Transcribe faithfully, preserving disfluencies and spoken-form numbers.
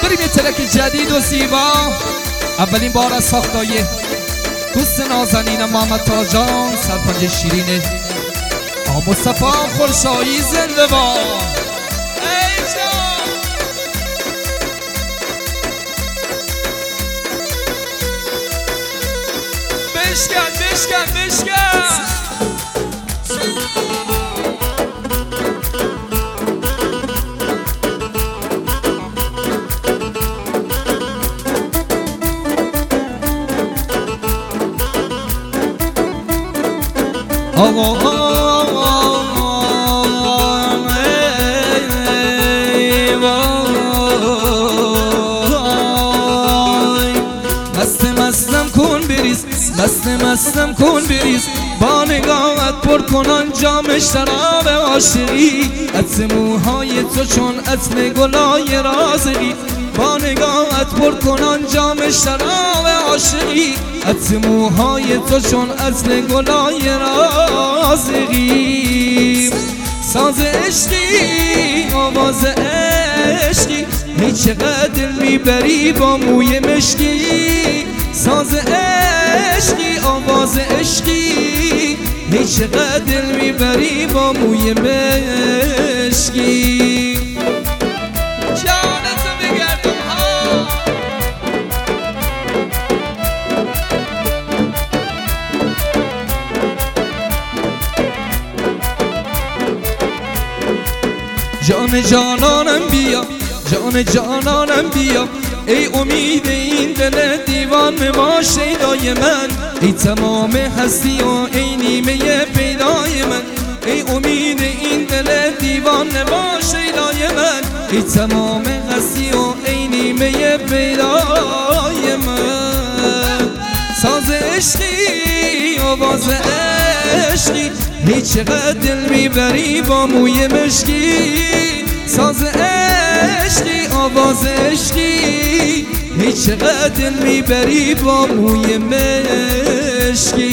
بریم یه ترک جدید و زیبا. اولین بار از ساختای دوست نازنین محمد تاجان سرپنج شیرینه آ مصطفی خورشایی زنده باد. ای جان بشکن بشکن بشکن آقا مست مستم کن بریز مست مستم کن بریز با نگاهت پر کنان جام شراب عاشقی عطر موهای تو چون عطر گلای رازقی با نگاهت پر کنان جام شراب عاشقی عطر موهای تو چون عطر گلای رازقی ساز عشقی آواز عشقی ای چقدر دل میبری با موی مشکی ساز عشقی آواز عشقی ای چقدر دل میبری با موی مشکی جانتو بگردم ها جان جانانم بیا جان جانانم بیا ای امید این دل دیوان با شیدای من ای تمام هستی و ای نیمه پیدای من ای امید این دل دیوان با شیدای من ای تمام هستی و ای نیمه پیدای من ساز عشقی آواز عشقی ای چقدر دل میبری با موی مشکی ساز عشقی آواز عشقی ای چقدر دل میبری با موی مشکی